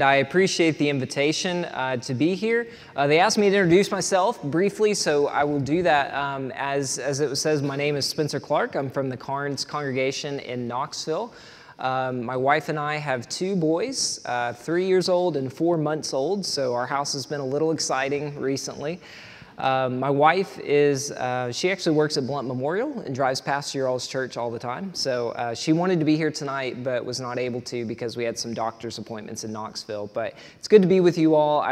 I appreciate the invitation to be here. They asked me to introduce myself briefly, so I will do that. As it says, my name is Spencer Clark. I'm from the Carnes congregation in Knoxville. My wife and I have two boys, 3 years old and 4 months old, so our house has been a little exciting recently. My wife she actually works at Blount Memorial and drives past your all's church all the time. So she wanted to be here tonight, but was not able to because we had some doctor's appointments in Knoxville. But it's good to be with you all.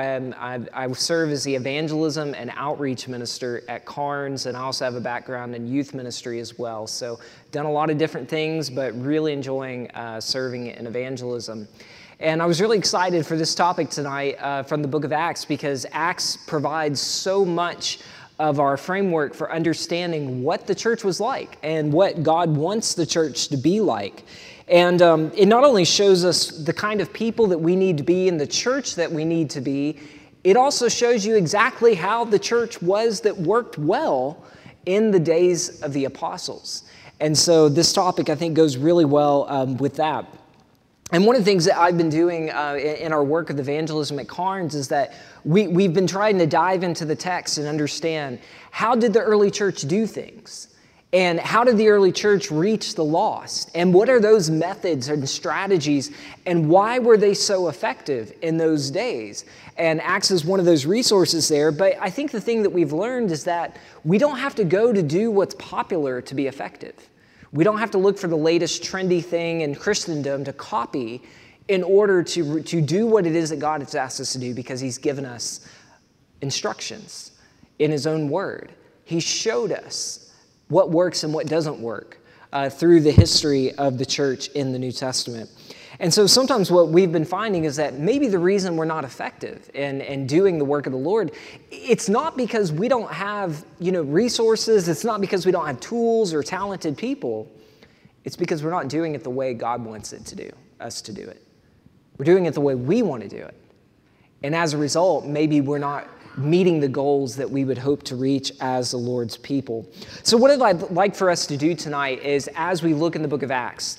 I serve as the evangelism and outreach minister at Carnes, and I also have a background in youth ministry as well. So done a lot of different things, but really enjoying serving in evangelism. And I was really excited for this topic tonight from the book of Acts, because Acts provides so much of our framework for understanding what the church was like and what God wants the church to be like. And it not only shows us the kind of people that we need to be in the church that we need to be, it also shows you exactly how the church was that worked well in the days of the apostles. And so this topic, I think, goes really well with that. And one of the things that I've been doing in our work of evangelism at Carnes is that we've been trying to dive into the text and understand, how did the early church do things? And how did the early church reach the lost? And what are those methods and strategies? And why were they so effective in those days? And Acts is one of those resources there. But I think the thing that we've learned is that we don't have to go to do what's popular to be effective. We don't have to look for the latest trendy thing in Christendom to copy in order to do what it is that God has asked us to do, because He's given us instructions in His own Word. He showed us what works and what doesn't work through the history of the church in the New Testament. And so sometimes what we've been finding is that maybe the reason we're not effective in doing the work of the Lord, it's not because we don't have, resources. It's not because we don't have tools or talented people. It's because we're not doing it the way God wants us to do it. We're doing it the way we want to do it. And as a result, maybe we're not meeting the goals that we would hope to reach as the Lord's people. So what I'd like for us to do tonight is, as we look in the book of Acts,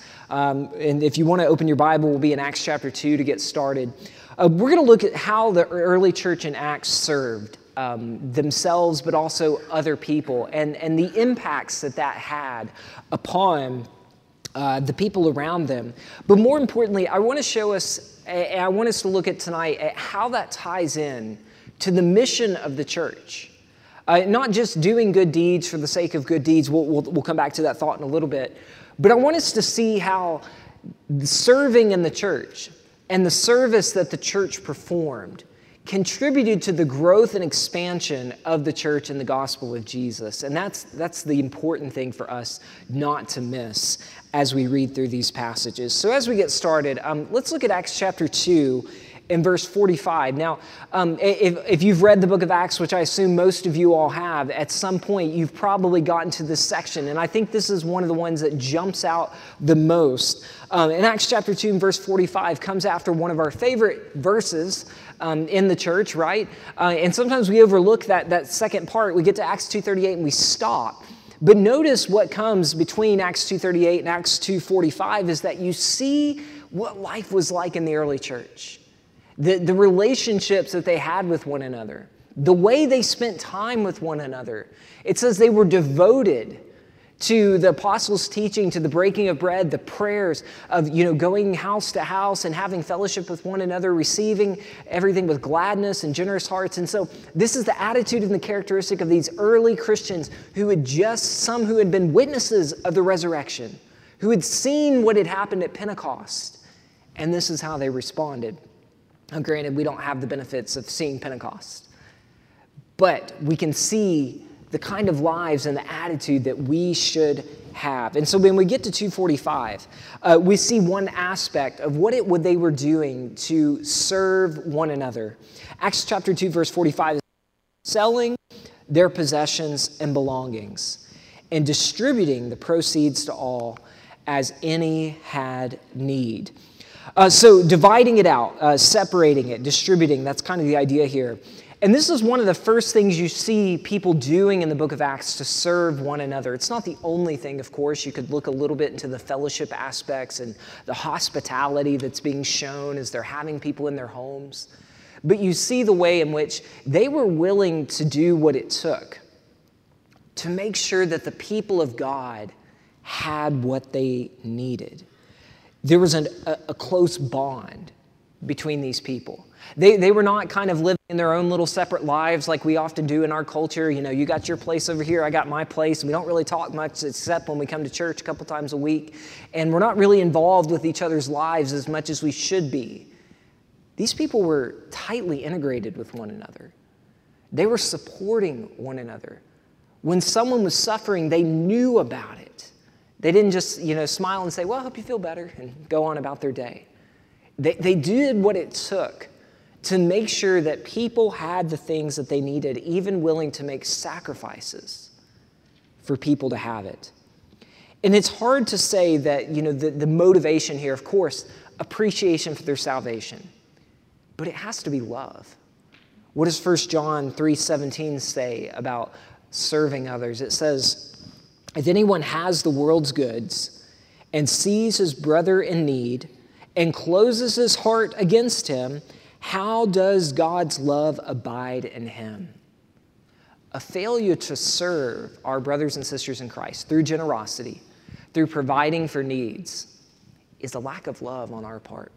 and if you want to open your Bible, we'll be in Acts chapter 2 to get started. We're going to look at how the early church in Acts served themselves, but also other people, and the impacts that had upon the people around them. But more importantly, I want us to look at tonight at how that ties in to the mission of the church. Not just doing good deeds for the sake of good deeds. We'll come back to that thought in a little bit. But I want us to see how serving in the church and the service that the church performed contributed to the growth and expansion of the church and the gospel of Jesus. And that's the important thing for us not to miss as we read through these passages. So as we get started, let's look at Acts chapter 2 in verse 45. Now, if you've read the book of Acts, which I assume most of you all have, at some point you've probably gotten to this section, and I think this is one of the ones that jumps out the most. In Acts chapter 2 and verse 45 comes after one of our favorite verses in the church, right? And sometimes we overlook that second part. We get to Acts 2:38 and we stop. But notice what comes between Acts 2:38 and Acts 2:45 is that you see what life was like in the early church. The relationships that they had with one another, the way they spent time with one another. It says they were devoted to the apostles' teaching, to the breaking of bread, the prayers of, going house to house and having fellowship with one another, receiving everything with gladness and generous hearts. And so this is the attitude and the characteristic of these early Christians who had been witnesses of the resurrection, who had seen what had happened at Pentecost. And this is how they responded. Now, granted, we don't have the benefits of seeing Pentecost, but we can see the kind of lives and the attitude that we should have. And so when we get to 2:45, we see one aspect of what they were doing to serve one another. Acts chapter 2, verse 45 is selling their possessions and belongings and distributing the proceeds to all as any had need. So dividing it out, separating it, distributing, that's kind of the idea here. And this is one of the first things you see people doing in the book of Acts to serve one another. It's not the only thing, of course. You could look a little bit into the fellowship aspects and the hospitality that's being shown as they're having people in their homes. But you see the way in which they were willing to do what it took to make sure that the people of God had what they needed. There was a close bond between these people. They were not kind of living in their own little separate lives like we often do in our culture. You know, you got your place over here, I got my place. We don't really talk much except when we come to church a couple times a week. And we're not really involved with each other's lives as much as we should be. These people were tightly integrated with one another. They were supporting one another. When someone was suffering, they knew about it. They didn't just, smile and say, well, I hope you feel better, and go on about their day. They did what it took to make sure that people had the things that they needed, even willing to make sacrifices for people to have it. And it's hard to say that, the motivation here, of course, appreciation for their salvation. But it has to be love. What does 1 John 3:17 say about serving others? It says, if anyone has the world's goods and sees his brother in need and closes his heart against him, how does God's love abide in him? A failure to serve our brothers and sisters in Christ through generosity, through providing for needs, is a lack of love on our part.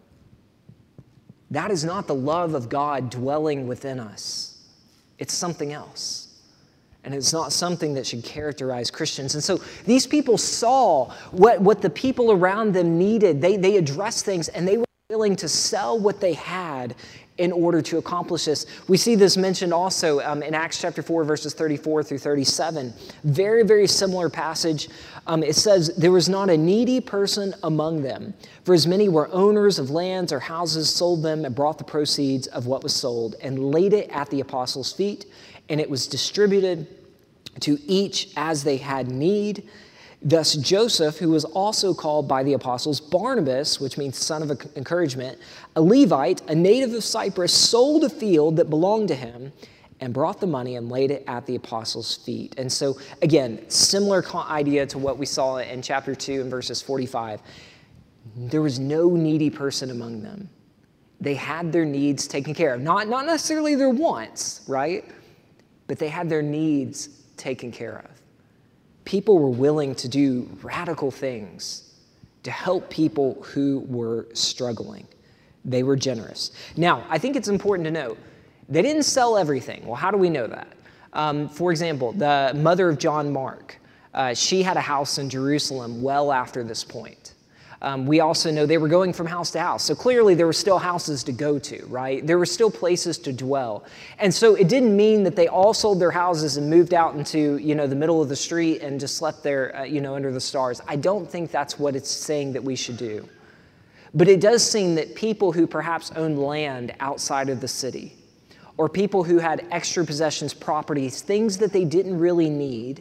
That is not the love of God dwelling within us. It's something else. And it's not something that should characterize Christians. And so these people saw what the people around them needed. They addressed things, and they were willing to sell what they had in order to accomplish this. We see this mentioned also in Acts chapter 4, verses 34 through 37. Very, very similar passage. It says, there was not a needy person among them, for as many were owners of lands or houses, sold them and brought the proceeds of what was sold and laid it at the apostles' feet, and it was distributed to each as they had need. Thus Joseph, who was also called by the apostles Barnabas, which means son of encouragement, a Levite, a native of Cyprus, sold a field that belonged to him and brought the money and laid it at the apostles' feet. And so, again, similar idea to what we saw in chapter 2 and verses 45. There was no needy person among them. They had their needs taken care of. Not necessarily their wants, right? But they had their needs taken care of. People were willing to do radical things to help people who were struggling. They were generous. Now, I think it's important to note, they didn't sell everything. Well, how do we know that? For example, the mother of John Mark, she had a house in Jerusalem well after this point. We also know they were going from house to house. So clearly there were still houses to go to, right? There were still places to dwell. And so it didn't mean that they all sold their houses and moved out into, the middle of the street and just slept there, under the stars. I don't think that's what it's saying that we should do. But it does seem that people who perhaps owned land outside of the city, or people who had extra possessions, properties, things that they didn't really need,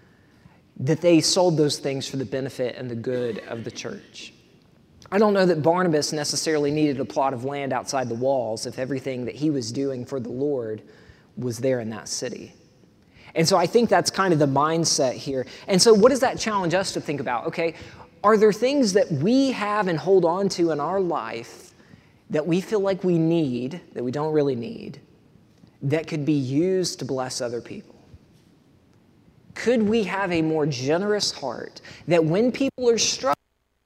that they sold those things for the benefit and the good of the church. I don't know that Barnabas necessarily needed a plot of land outside the walls if everything that he was doing for the Lord was there in that city. And so I think that's kind of the mindset here. And so what does that challenge us to think about? Okay, are there things that we have and hold on to in our life that we feel like we need, that we don't really need, that could be used to bless other people? Could we have a more generous heart that when people are struggling,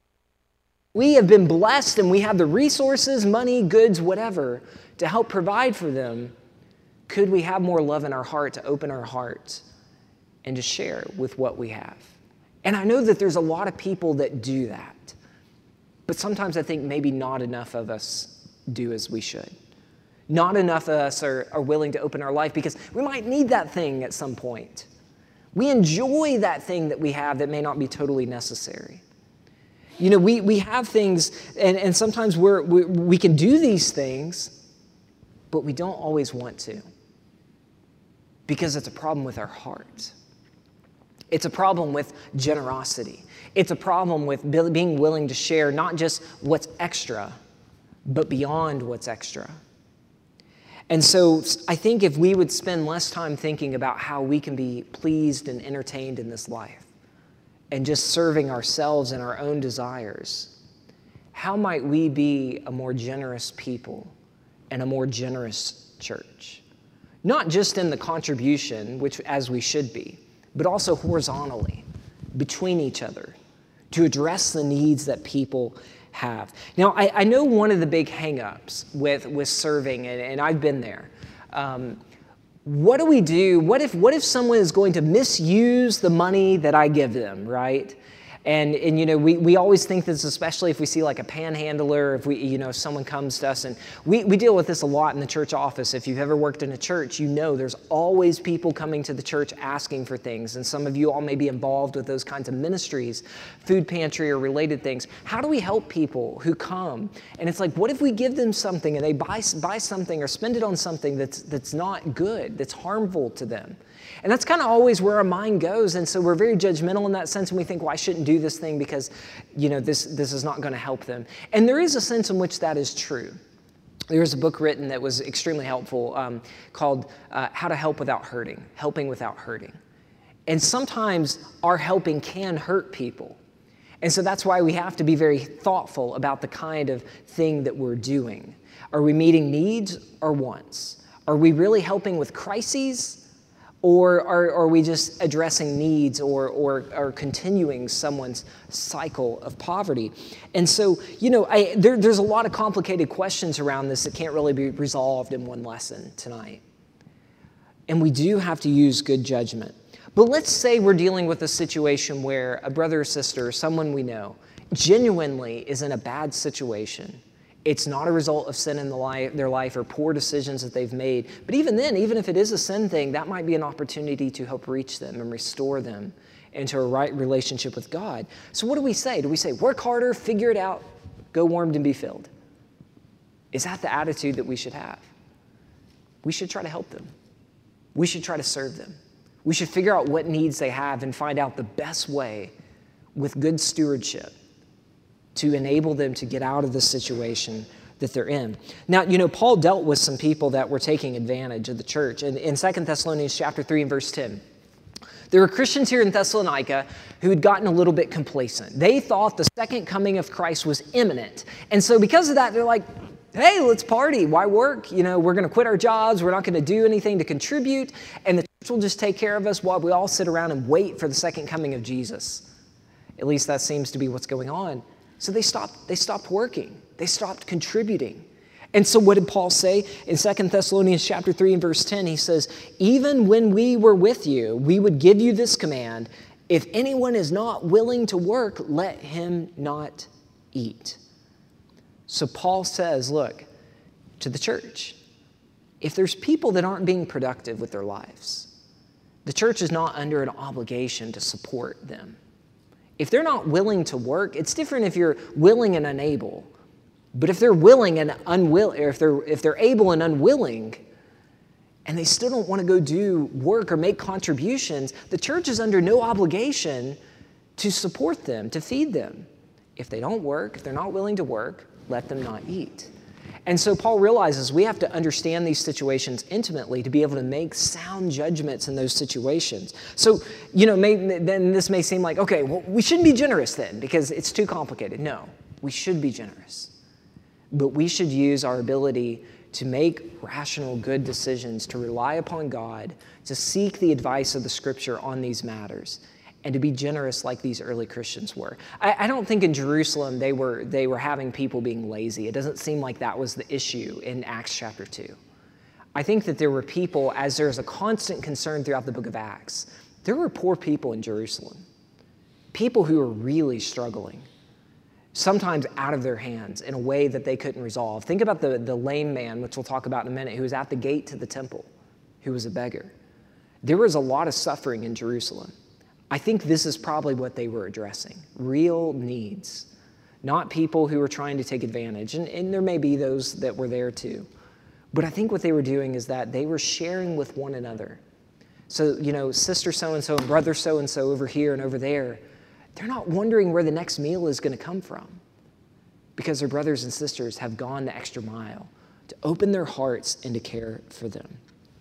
we have been blessed and we have the resources, money, goods, whatever, to help provide for them? Could we have more love in our heart to open our hearts and to share with what we have? And I know that there's a lot of people that do that, but sometimes I think maybe not enough of us do as we should. Not enough of us are willing to open our life because we might need that thing at some point. We enjoy that thing that we have that may not be totally necessary. We have things, and sometimes we can do these things, but we don't always want to because it's a problem with our heart. It's a problem with generosity. It's a problem with being willing to share not just what's extra, but beyond what's extra. And so I think if we would spend less time thinking about how we can be pleased and entertained in this life and just serving ourselves and our own desires, how might we be a more generous people and a more generous church? Not just in the contribution, which as we should be, but also horizontally between each other to address the needs that people have. Now, I know one of the big hang-ups with serving, and I've been there. What do we do? What if someone is going to misuse the money that I give them, right? And you know, we always think this, especially if we see like a panhandler, if we, you know, someone comes to us, and we deal with this a lot in the church office. If you've ever worked in a church, you know there's always people coming to the church asking for things. And some of you all may be involved with those kinds of ministries, food pantry or related things. How do we help people who come? And it's like, what if we give them something and they buy something or spend it on something that's not good, that's harmful to them? And that's kind of always where our mind goes. And so we're very judgmental in that sense. And we think, well, I shouldn't do this thing because, you know, this is not going to help them. And there is a sense in which that is true. There was a book written that was extremely helpful called How to Help Without Hurting, Helping Without Hurting. And sometimes our helping can hurt people. And so that's why we have to be very thoughtful about the kind of thing that we're doing. Are we meeting needs or wants? Are we really helping with crises? Or are we just addressing needs or continuing someone's cycle of poverty? And so, you know, there's a lot of complicated questions around this that can't really be resolved in one lesson tonight. And we do have to use good judgment. But let's say we're dealing with a situation where a brother or sister or someone we know genuinely is in a bad situation. It's not a result of sin in their life or poor decisions that they've made. But even then, even if it is a sin thing, that might be an opportunity to help reach them and restore them into a right relationship with God. So what do we say? Do we say, work harder, figure it out, go warmed and be filled? Is that the attitude that we should have? We should try to help them. We should try to serve them. We should figure out what needs they have and find out the best way with good stewardship to enable them to get out of the situation that they're in. Now, you know, Paul dealt with some people that were taking advantage of the church. And in 2 Thessalonians chapter 3 and verse 10, there were Christians here in Thessalonica who had gotten a little bit complacent. They thought the second coming of Christ was imminent. And so because of that, they're like, hey, let's party. Why work? You know, we're going to quit our jobs. We're not going to do anything to contribute. And the church will just take care of us while we all sit around and wait for the second coming of Jesus. At least that seems to be what's going on. So they stopped working. They stopped contributing. And so what did Paul say? In 2 Thessalonians chapter 3 and verse 10, he says, even when we were with you, we would give you this command, if anyone is not willing to work, let him not eat. So Paul says, look, to the church, if there's people that aren't being productive with their lives, the church is not under an obligation to support them. If they're not willing to work, it's different if you're willing and unable. But if they're willing and unwilling, or if they're able and unwilling, and they still don't want to go do work or make contributions, the church is under no obligation to support them, to feed them. If they don't work, if they're not willing to work, let them not eat. And so Paul realizes we have to understand these situations intimately to be able to make sound judgments in those situations. So, you know, then this may seem like, okay, well, we shouldn't be generous then because it's too complicated. No, we should be generous. But we should use our ability to make rational, good decisions, to rely upon God, to seek the advice of the Scripture on these matters, and to be generous like these early Christians were. I don't think in Jerusalem they were having people being lazy. It doesn't seem like that was the issue in Acts chapter 2. I think that there were people, as there's a constant concern throughout the book of Acts, there were poor people in Jerusalem, people who were really struggling, sometimes out of their hands in a way that they couldn't resolve. Think about the lame man, which we'll talk about in a minute, who was at the gate to the temple, who was a beggar. There was a lot of suffering in Jerusalem. I think this is probably what they were addressing, real needs, not people who were trying to take advantage. And there may be those that were there too. But I think what they were doing is that they were sharing with one another. So, you know, sister so-and-so and brother so-and-so over here and over there, they're not wondering where the next meal is going to come from because their brothers and sisters have gone the extra mile to open their hearts and to care for them.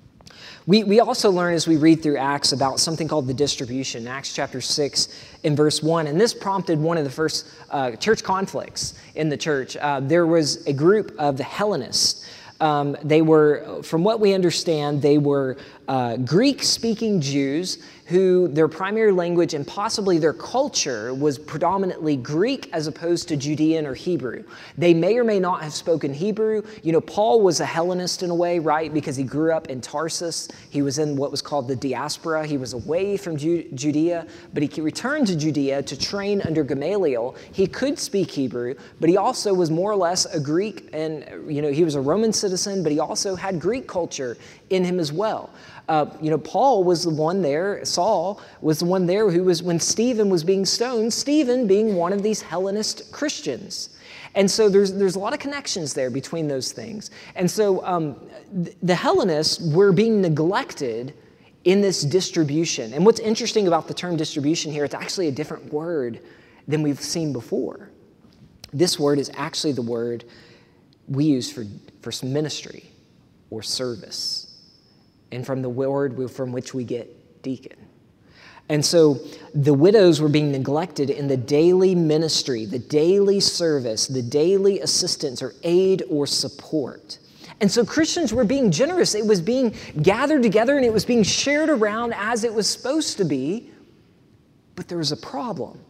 We also learn as we read through Acts about something called the distribution, Acts chapter 6 and verse 1. And this prompted one of the first church conflicts in the church. There was a group of the Hellenists. They were, from what we understand, they were Greek-speaking Jews who their primary language and possibly their culture was predominantly Greek as opposed to Judean or Hebrew. They may or may not have spoken Hebrew. You know, Paul was a Hellenist in a way, right? Because he grew up in Tarsus. He was in what was called the diaspora. He was away from Judea, but he returned to Judea to train under Gamaliel. He could speak Hebrew, but he also was more or less a Greek, and he was a Roman citizen, but he also had Greek culture in him as well. Paul was the one there, Saul was the one there who was, when Stephen was being stoned, Stephen being one of these Hellenist Christians. And so there's a lot of connections there between those things. And so the Hellenists were being neglected in this distribution. And what's interesting about the term distribution here, it's actually a different word than we've seen before. This word is actually the word we use for ministry or service, and from the word from which we get deacon. And so the widows were being neglected in the daily ministry, the daily service, the daily assistance or aid or support. And so Christians were being generous. It was being gathered together and it was being shared around as it was supposed to be. But there was a problem.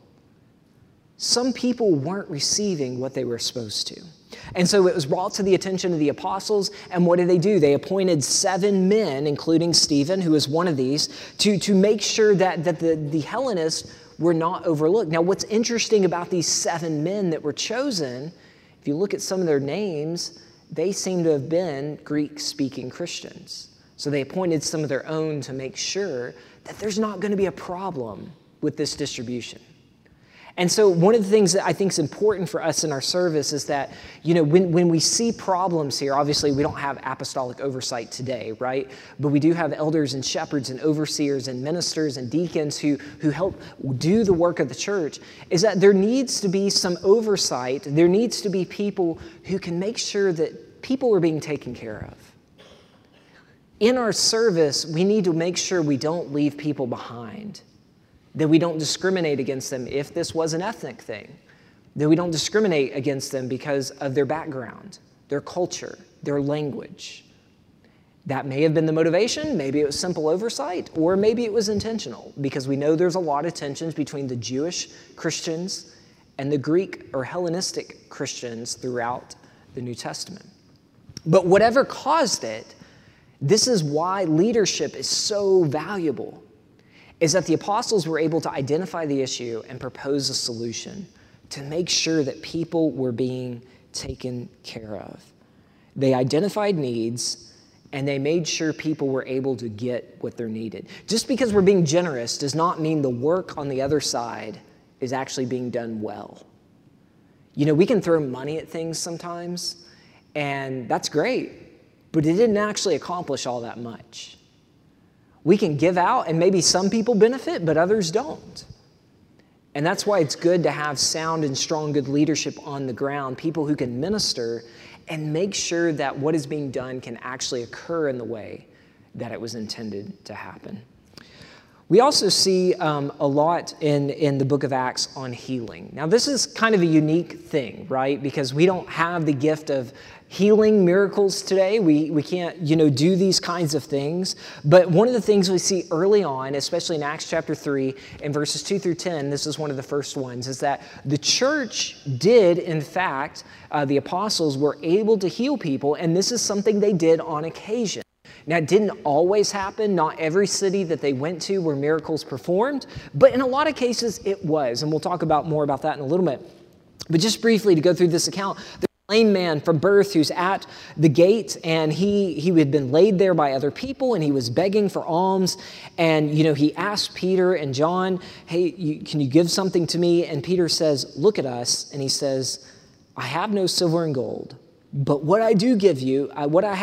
Some people weren't receiving what they were supposed to. And so it was brought to the attention of the apostles, and what did they do? They appointed 7 men, including Stephen, who was one of these, to make sure that the Hellenists were not overlooked. Now, what's interesting about these 7 men that were chosen, if you look at some of their names, they seem to have been Greek-speaking Christians. So they appointed some of their own to make sure that there's not going to be a problem with this distribution. And so one of the things that I think is important for us in our service is that, when we see problems here, obviously we don't have apostolic oversight today, right? But we do have elders and shepherds and overseers and ministers and deacons who help do the work of the church, is that there needs to be some oversight. There needs to be people who can make sure that people are being taken care of. In our service, we need to make sure we don't leave people behind, that we don't discriminate against them if this was an ethnic thing, that we don't discriminate against them because of their background, their culture, their language. That may have been the motivation. Maybe it was simple oversight, or maybe it was intentional, because we know there's a lot of tensions between the Jewish Christians and the Greek or Hellenistic Christians throughout the New Testament. But whatever caused it, this is why leadership is so valuable, is that the apostles were able to identify the issue and propose a solution to make sure that people were being taken care of. They identified needs, and they made sure people were able to get what they're needed. Just because we're being generous does not mean the work on the other side is actually being done well. We can throw money at things sometimes, and that's great, but it didn't actually accomplish all that much. We can give out, and maybe some people benefit, but others don't. And that's why it's good to have sound and strong, good leadership on the ground, people who can minister and make sure that what is being done can actually occur in the way that it was intended to happen. We also see a lot in the book of Acts on healing. Now, this is kind of a unique thing, right? Because we don't have the gift of healing miracles today. We can't, do these kinds of things. But one of the things we see early on, especially in Acts chapter 3 and verses 2 through 10, this is one of the first ones, is that the church did, in fact, the apostles were able to heal people, and this is something they did on occasion. Now, it didn't always happen. Not every city that they went to were miracles performed, but in a lot of cases it was, and we'll talk more about that in a little bit. But just briefly to go through this account, there's a lame man from birth who's at the gate, and he had been laid there by other people, and he was begging for alms, and he asked Peter and John, hey, can you give something to me? And Peter says, look at us, and he says, I have no silver and gold, but what I do give you, what I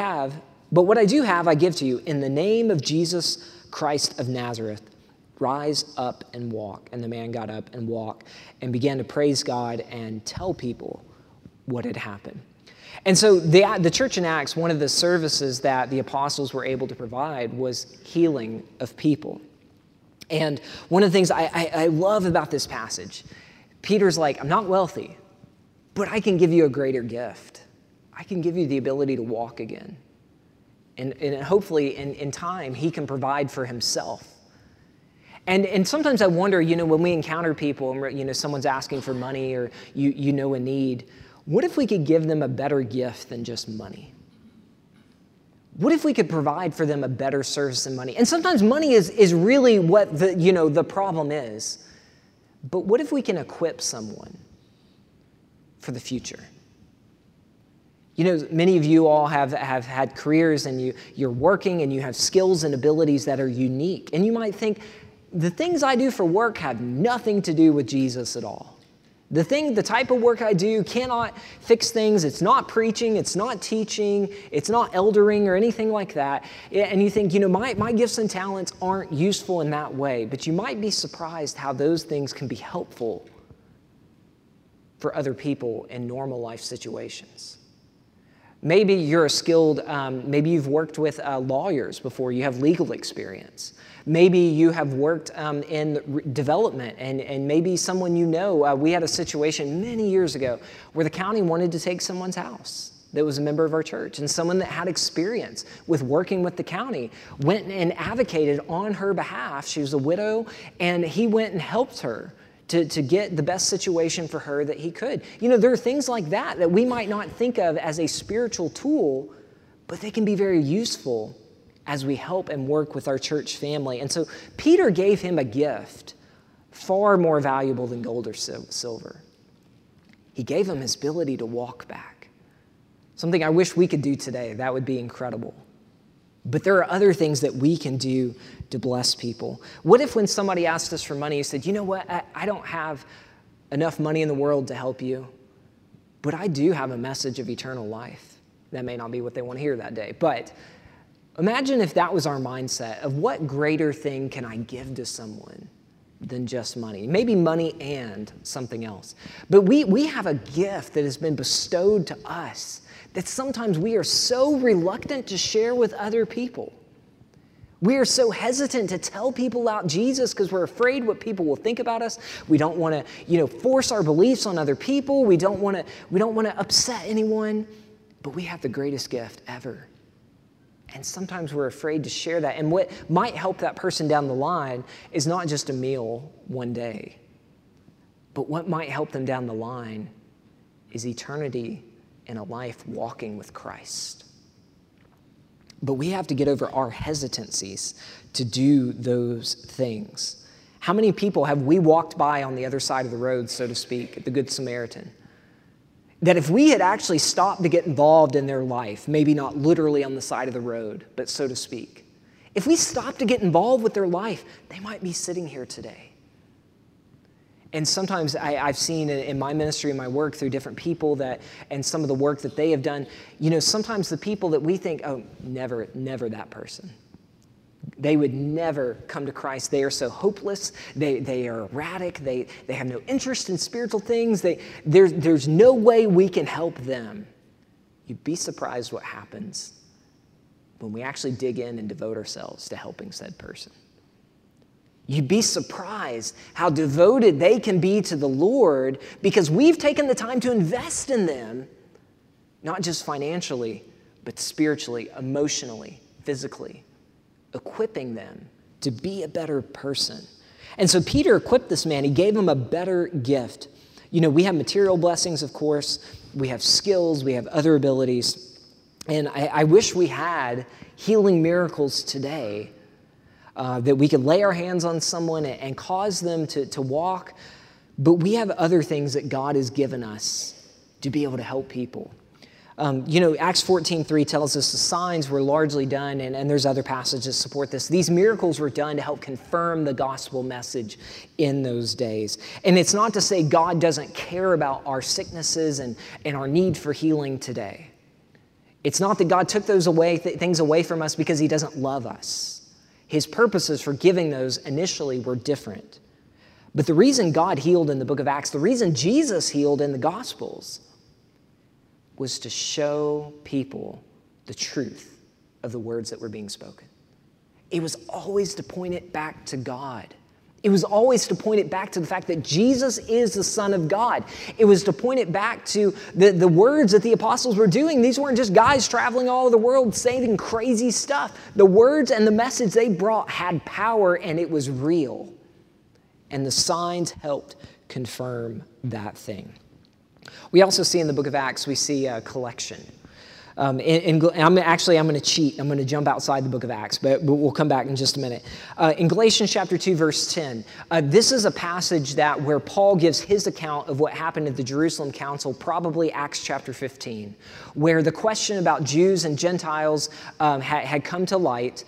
do have, I give to you. In the name of Jesus Christ of Nazareth, rise up and walk. And the man got up and walked and began to praise God and tell people what had happened. And so the church in Acts, one of the services that the apostles were able to provide was healing of people. And one of the things I love about this passage, Peter's like, I'm not wealthy, but I can give you a greater gift. I can give you the ability to walk again. And hopefully in time, he can provide for himself. And sometimes I wonder, when we encounter people and, someone's asking for money or you know a need, what if we could give them a better gift than just money? What if we could provide for them a better service than money? And sometimes money is really what the problem is. But what if we can equip someone for the future? Many of you all have had careers and you're working and you have skills and abilities that are unique. And you might think, the things I do for work have nothing to do with Jesus at all. The type of work I do cannot fix things. It's not preaching. It's not teaching. It's not eldering or anything like that. And you think, my gifts and talents aren't useful in that way. But you might be surprised how those things can be helpful for other people in normal life situations. Maybe you're a skilled, maybe you've worked with lawyers before. You have legal experience. Maybe you have worked in development, and maybe someone we had a situation many years ago where the county wanted to take someone's house that was a member of our church, and someone that had experience with working with the county went and advocated on her behalf. She was a widow, and he went and helped her to get the best situation for her that he could. There are things like that we might not think of as a spiritual tool, but they can be very useful as we help and work with our church family. And so Peter gave him a gift far more valuable than gold or silver. He gave him his ability to walk back. Something I wish we could do today. That would be incredible. But there are other things that we can do to bless people. What if when somebody asked us for money, you said, you know what, I don't have enough money in the world to help you, but I do have a message of eternal life. That may not be what they want to hear that day, but imagine if that was our mindset of what greater thing can I give to someone than just money? Maybe money and something else. But we have a gift that has been bestowed to us that sometimes we are so reluctant to share with other people. We are so hesitant to tell people about Jesus because we're afraid what people will think about us. We don't want to, force our beliefs on other people. We don't want to upset anyone. But we have the greatest gift ever. And sometimes we're afraid to share that. And what might help that person down the line is not just a meal one day, but what might help them down the line is eternity in a life walking with Christ. But we have to get over our hesitancies to do those things. How many people have we walked by on the other side of the road, so to speak, at the Good Samaritan, that if we had actually stopped to get involved in their life, maybe not literally on the side of the road, but so to speak, if we stopped to get involved with their life, they might be sitting here today. And sometimes I've seen in my ministry and my work through different people and some of the work that they have done, sometimes the people that we think, oh, never that person. They would never come to Christ. They are so hopeless. They are erratic. They have no interest in spiritual things. There's no way we can help them. You'd be surprised what happens when we actually dig in and devote ourselves to helping said person. You'd be surprised how devoted they can be to the Lord because we've taken the time to invest in them, not just financially, but spiritually, emotionally, physically, equipping them to be a better person. And so Peter equipped this man. He gave him a better gift. We have material blessings, of course. We have skills. We have other abilities. And I wish we had healing miracles today that we could lay our hands on someone and cause them to walk. But we have other things that God has given us to be able to help people. Acts 14:3 tells us the signs were largely done, and there's other passages that support this. These miracles were done to help confirm the gospel message in those days. And it's not to say God doesn't care about our sicknesses and our need for healing today. It's not that God took those things away from us because he doesn't love us. His purposes for giving those initially were different. But the reason God healed in the book of Acts, the reason Jesus healed in the Gospels, was to show people the truth of the words that were being spoken. It was always to point it back to God. It was always to point it back to the fact that Jesus is the Son of God. It was to point it back to the words that the apostles were doing. These weren't just guys traveling all over the world saying crazy stuff. The words and the message they brought had power, and it was real. And the signs helped confirm that thing. We also see in the book of Acts, we see a collection. I'm going to cheat. I'm going to jump outside the book of Acts, but we'll come back in just a minute. In Galatians chapter 2, verse 10, this is a passage where Paul gives his account of what happened at the Jerusalem Council, probably Acts chapter 15, where the question about Jews and Gentiles had come to light.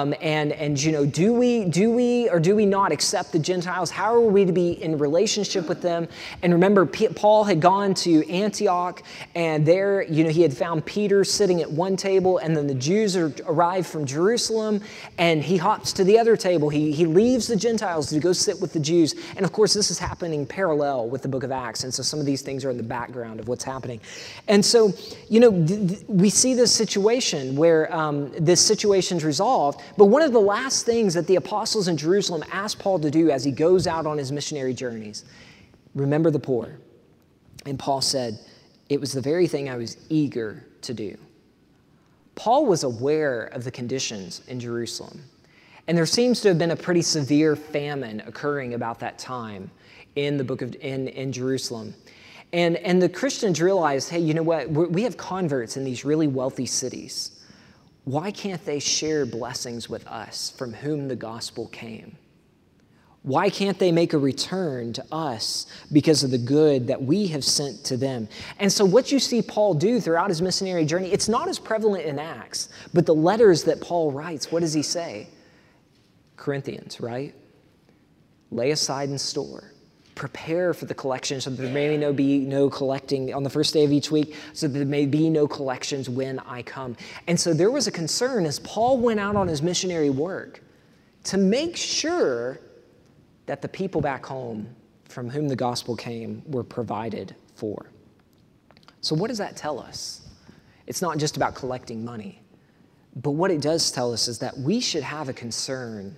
Do we or do we not accept the Gentiles? How are we to be in relationship with them? And remember, Paul had gone to Antioch, and there, he had found Peter sitting at one table, and then the Jews arrive from Jerusalem, and he hops to the other table. He leaves the Gentiles to go sit with the Jews. And of course, this is happening parallel with the book of Acts, and so some of these things are in the background of what's happening. And so, we see this situation where this situation's resolved, but one of the last things that the apostles in Jerusalem asked Paul to do as he goes out on his missionary journeys, remember the poor. And Paul said, it was the very thing I was eager to do. Paul was aware of the conditions in Jerusalem, and there seems to have been a pretty severe famine occurring about that time in Jerusalem. And the Christians realized, hey, you know what? We have converts in these really wealthy cities. Why can't they share blessings with us from whom the gospel came? Why can't they make a return to us because of the good that we have sent to them? And so what you see Paul do throughout his missionary journey, it's not as prevalent in Acts, but the letters that Paul writes, what does he say? Corinthians, right? Lay aside and store. Prepare for the collection so that there may be no collecting on the first day of each week, so that there may be no collections when I come. And so there was a concern as Paul went out on his missionary work to make sure that the people back home from whom the gospel came were provided for. So what does that tell us? It's not just about collecting money, but what it does tell us is that we should have a concern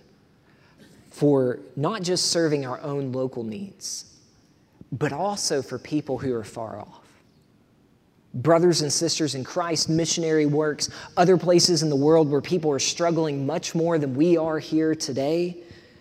for not just serving our own local needs, but also for people who are far off. Brothers and sisters in Christ, missionary works, other places in the world where people are struggling much more than we are here today.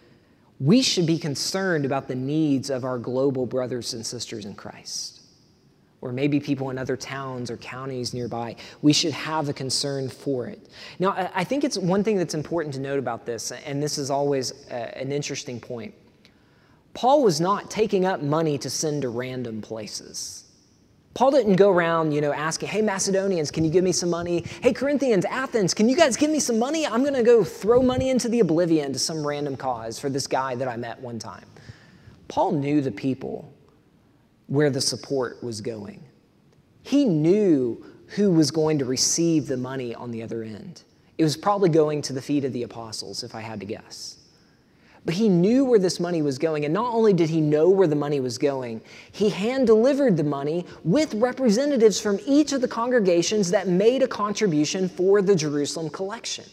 We should be concerned about the needs of our global brothers and sisters in Christ, or maybe people in other towns or counties nearby. We should have a concern for it. Now, I think it's one thing that's important to note about this, and this is always an interesting point. Paul was not taking up money to send to random places. Paul didn't go around, asking, hey, Macedonians, can you give me some money? Hey, Corinthians, Athens, can you guys give me some money? I'm going to go throw money into the oblivion to some random cause for this guy that I met one time. Paul knew the people where the support was going. He knew who was going to receive the money on the other end. It was probably going to the feet of the apostles, if I had to guess. But he knew where this money was going, and not only did he know where the money was going, he hand-delivered the money with representatives from each of the congregations that made a contribution for the Jerusalem collection.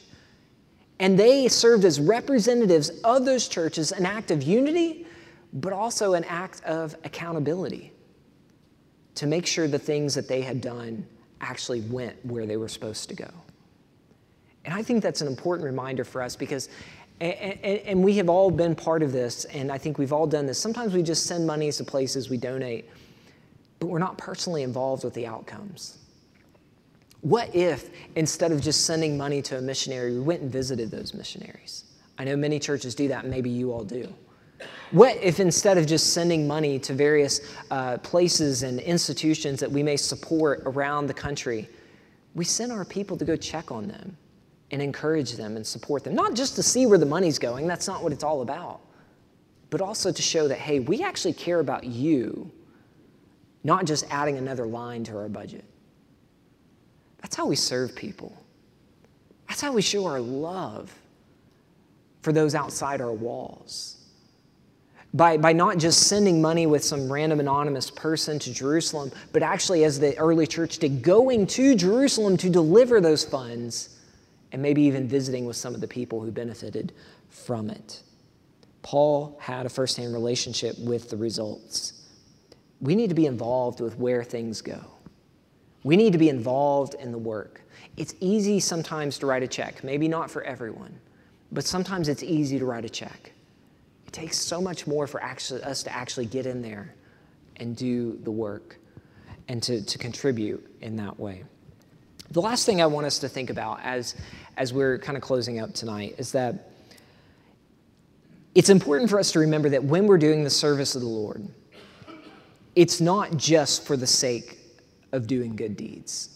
And they served as representatives of those churches, an act of unity, but also an act of accountability to make sure the things that they had done actually went where they were supposed to go. And I think that's an important reminder for us because and we have all been part of this, and I think we've all done this. Sometimes we just send monies to places, we donate, but we're not personally involved with the outcomes. What if, instead of just sending money to a missionary, we went and visited those missionaries? I know many churches do that, and maybe you all do. What if, instead of just sending money to various places and institutions that we may support around the country, we send our people to go check on them and encourage them and support them? Not just to see where the money's going, that's not what it's all about, but also to show that, hey, we actually care about you, not just adding another line to our budget. That's how we serve people. That's how we show our love for those outside our walls. by not just sending money with some random anonymous person to Jerusalem, but actually, as the early church did, going to Jerusalem to deliver those funds and maybe even visiting with some of the people who benefited from it. Paul had a firsthand relationship with the results. We need to be involved with where things go. We need to be involved in the work. It's easy sometimes to write a check, maybe not for everyone, but sometimes it's easy to write a check. It takes so much more for us to actually get in there and do the work and to contribute in that way. The last thing I want us to think about as we're kind of closing up tonight is that it's important for us to remember that when we're doing the service of the Lord, it's not just for the sake of doing good deeds.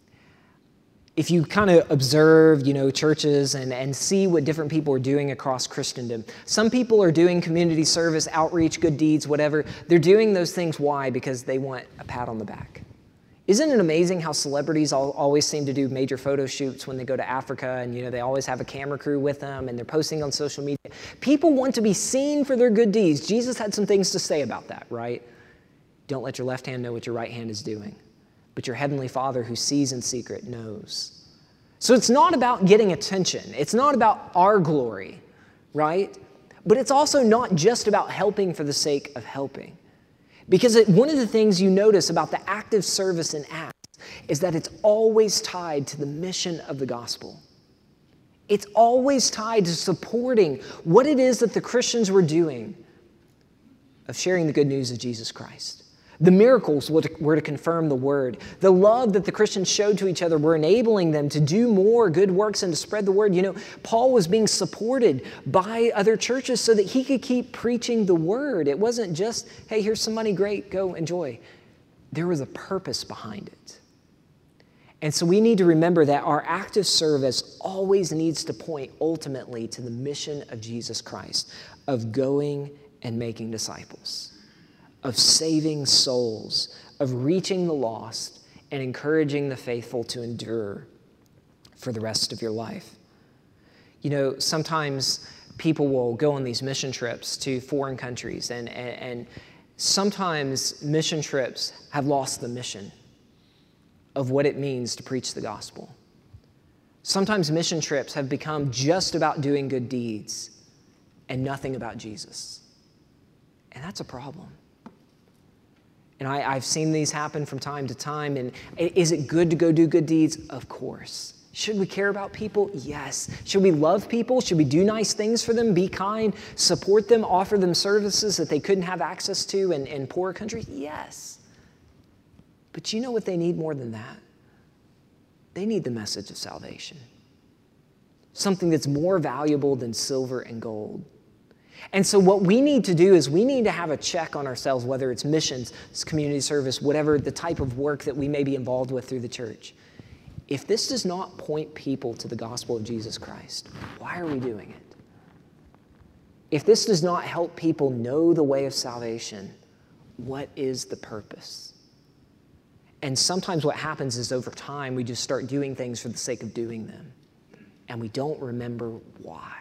If you kind of observe, churches and see what different people are doing across Christendom, some people are doing community service, outreach, good deeds, whatever. They're doing those things. Why? Because they want a pat on the back. Isn't it amazing how celebrities always seem to do major photo shoots when they go to Africa and, they always have a camera crew with them and they're posting on social media? People want to be seen for their good deeds. Jesus had some things to say about that, right? Don't let your left hand know what your right hand is doing. But your heavenly Father who sees in secret knows. So it's not about getting attention. It's not about our glory, right? But it's also not just about helping for the sake of helping. Because one of the things you notice about the active service in Acts is that it's always tied to the mission of the gospel. It's always tied to supporting what it is that the Christians were doing of sharing the good news of Jesus Christ. The miracles were to confirm the word. The love that the Christians showed to each other were enabling them to do more good works and to spread the word. Paul was being supported by other churches so that he could keep preaching the word. It wasn't just, hey, here's some money, great, go enjoy. There was a purpose behind it. And so we need to remember that our active service always needs to point ultimately to the mission of Jesus Christ, of going and making disciples, of saving souls, of reaching the lost, and encouraging the faithful to endure for the rest of your life. Sometimes people will go on these mission trips to foreign countries, and sometimes mission trips have lost the mission of what it means to preach the gospel. Sometimes mission trips have become just about doing good deeds and nothing about Jesus. And that's a problem. And I've seen these happen from time to time. And is it good to go do good deeds? Of course. Should we care about people? Yes. Should we love people? Should we do nice things for them, be kind, support them, offer them services that they couldn't have access to in poorer countries? Yes. But you know what they need more than that? They need the message of salvation. Something that's more valuable than silver and gold. And so what we need to do is we need to have a check on ourselves, whether it's missions, it's community service, whatever the type of work that we may be involved with through the church. If this does not point people to the gospel of Jesus Christ, why are we doing it? If this does not help people know the way of salvation, what is the purpose? And sometimes what happens is over time, we just start doing things for the sake of doing them, and we don't remember why.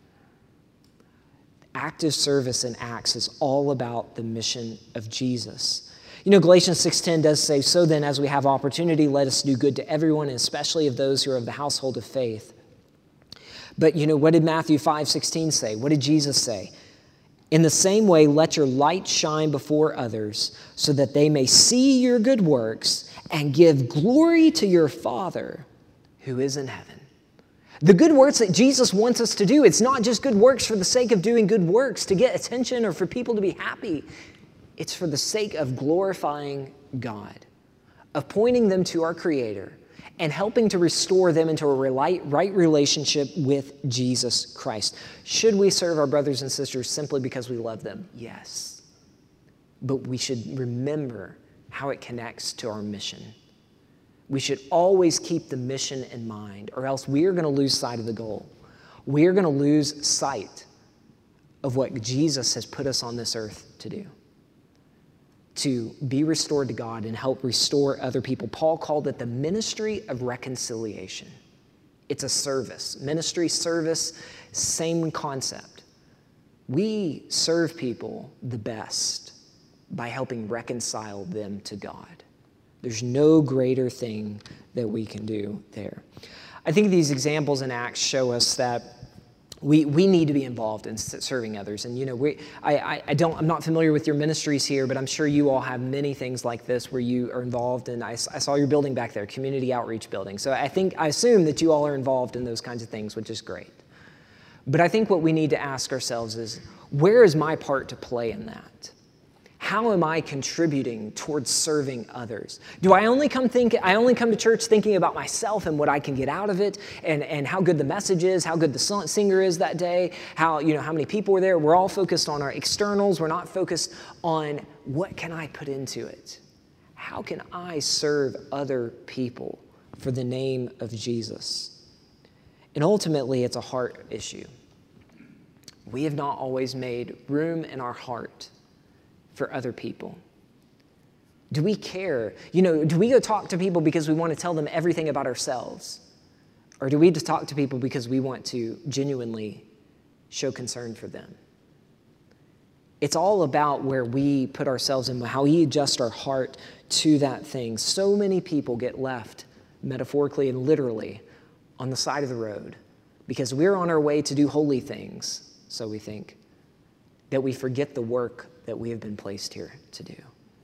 Active service in Acts is all about the mission of Jesus. Galatians 6:10 does say, "So then, as we have opportunity, let us do good to everyone, and especially of those who are of the household of faith." But what did Matthew 5:16 say? What did Jesus say? "In the same way, let your light shine before others, so that they may see your good works and give glory to your Father who is in heaven." The good works that Jesus wants us to do, it's not just good works for the sake of doing good works to get attention or for people to be happy. It's for the sake of glorifying God, of pointing them to our Creator and helping to restore them into a right relationship with Jesus Christ. Should we serve our brothers and sisters simply because we love them? Yes. But we should remember how it connects to our mission. We should always keep the mission in mind, or else we are going to lose sight of the goal. We are going to lose sight of what Jesus has put us on this earth to do, to be restored to God and help restore other people. Paul called it the ministry of reconciliation. It's a service. Ministry, service, same concept. We serve people the best by helping reconcile them to God. There's no greater thing that we can do there. I think these examples in Acts show us that we need to be involved in serving others. And, I'm not familiar with your ministries here, but I'm sure you all have many things like this where you are involved. And I saw your building back there, community outreach building. So I assume that you all are involved in those kinds of things, which is great. But I think what we need to ask ourselves is, where is my part to play in that? How am I contributing towards serving others? Do I only come to church thinking about myself and what I can get out of it, and how good the message is, how good the singer is that day, how many people were there? We're all focused on our externals. We're not focused on what can I put into it? How can I serve other people for the name of Jesus? And ultimately, it's a heart issue. We have not always made room in our heart for other people. Do we care? Do we go talk to people because we want to tell them everything about ourselves? Or do we just talk to people because we want to genuinely show concern for them? It's all about where we put ourselves and how we adjust our heart to that thing. So many people get left, metaphorically and literally, on the side of the road because we're on our way to do holy things, so we think, that we forget the work that we have been placed here to do.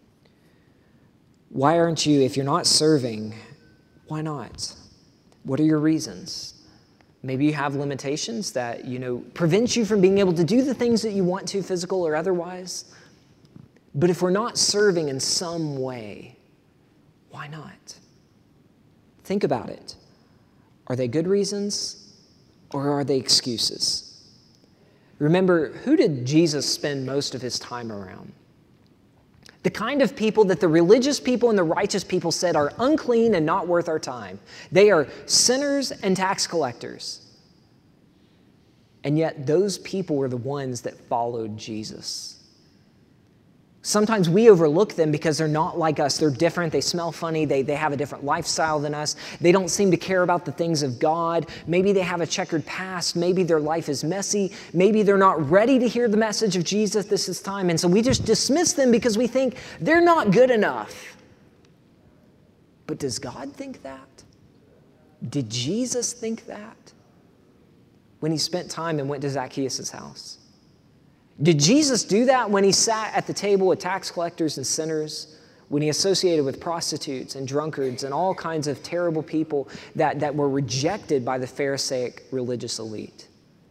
Why aren't you, if you're not serving, why not? What are your reasons? Maybe you have limitations that, prevent you from being able to do the things that you want to, physical or otherwise. But if we're not serving in some way, why not? Think about it. Are they good reasons or are they excuses? Remember, who did Jesus spend most of his time around? The kind of people that the religious people and the righteous people said are unclean and not worth our time. They are sinners and tax collectors. And yet those people were the ones that followed Jesus. Sometimes we overlook them because they're not like us. They're different. They smell funny. They have a different lifestyle than us. They don't seem to care about the things of God. Maybe they have a checkered past. Maybe their life is messy. Maybe they're not ready to hear the message of Jesus this time. And so we just dismiss them because we think they're not good enough. But does God think that? Did Jesus think that when he spent time and went to Zacchaeus' house? Did Jesus do that when he sat at the table with tax collectors and sinners, when he associated with prostitutes and drunkards and all kinds of terrible people that were rejected by the Pharisaic religious elite?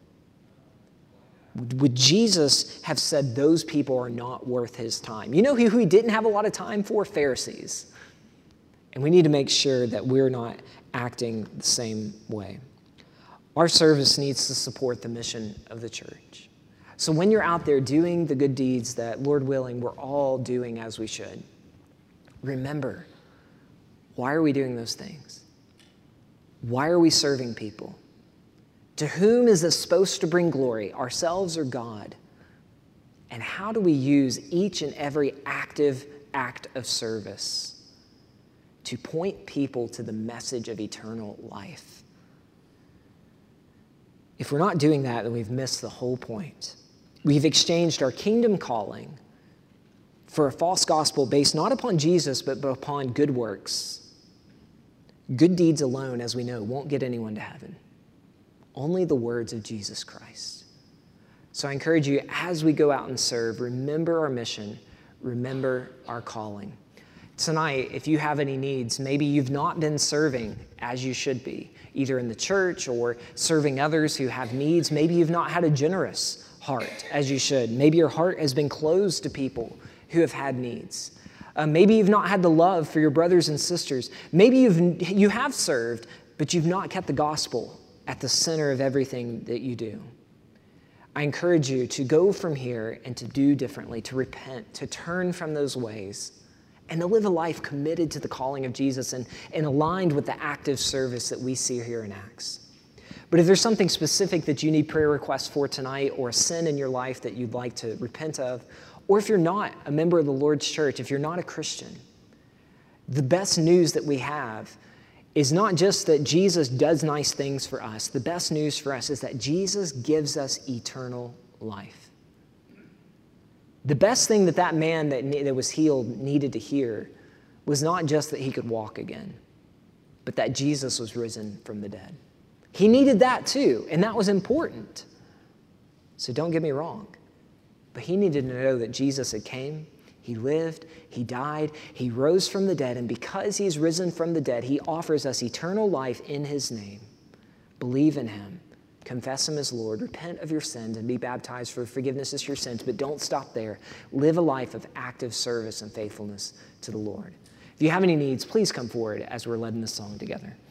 Would Jesus have said those people are not worth his time? You know who he didn't have a lot of time for? Pharisees. And we need to make sure that we're not acting the same way. Our service needs to support the mission of the church. So when you're out there doing the good deeds that, Lord willing, we're all doing as we should, remember, why are we doing those things? Why are we serving people? To whom is this supposed to bring glory, ourselves or God? And how do we use each and every active act of service to point people to the message of eternal life? If we're not doing that, then we've missed the whole point. We've exchanged our kingdom calling for a false gospel based not upon Jesus, but upon good works. Good deeds alone, as we know, won't get anyone to heaven. Only the words of Jesus Christ. So I encourage you, as we go out and serve, remember our mission, remember our calling. Tonight, if you have any needs, maybe you've not been serving as you should be, either in the church or serving others who have needs. Maybe you've not had a generous heart as you should. Maybe your heart has been closed to people who have had needs. Maybe you've not had the love for your brothers and sisters. Maybe you have served, but you've not kept the gospel at the center of everything that you do. I encourage you to go from here and to do differently, to repent, to turn from those ways, and to live a life committed to the calling of Jesus and aligned with the active service that we see here in Acts. But if there's something specific that you need prayer requests for tonight, or a sin in your life that you'd like to repent of, or if you're not a member of the Lord's church, if you're not a Christian, the best news that we have is not just that Jesus does nice things for us. The best news for us is that Jesus gives us eternal life. The best thing that man that was healed needed to hear was not just that he could walk again, but that Jesus was risen from the dead. He needed that too, and that was important. So don't get me wrong, but he needed to know that Jesus had came, he lived, he died, he rose from the dead, and because he's risen from the dead, he offers us eternal life in his name. Believe in him. Confess him as Lord, repent of your sins, and be baptized for forgiveness of your sins. But don't stop there. Live a life of active service and faithfulness to the Lord. If you have any needs, please come forward as we're led in this song together.